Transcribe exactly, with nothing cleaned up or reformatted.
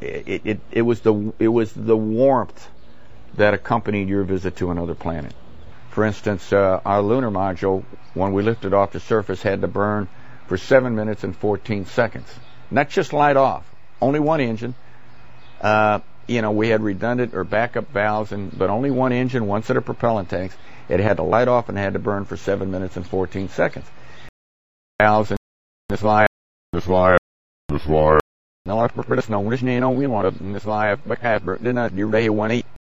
it, it, it was the it was the warmth that accompanied your visit to another planet. For instance, uh, our lunar module, when we lifted off the surface, had to burn for seven minutes and fourteen seconds. Not just light off, only one engine. Uh, you know, we had redundant or backup valves, and but only one engine, one set of propellant tanks. It had to light off and had to burn for seven minutes and fourteen seconds. Valves and this why, this why, this why. Now, let's put this known as you know we want to this why, but didn't you one eight.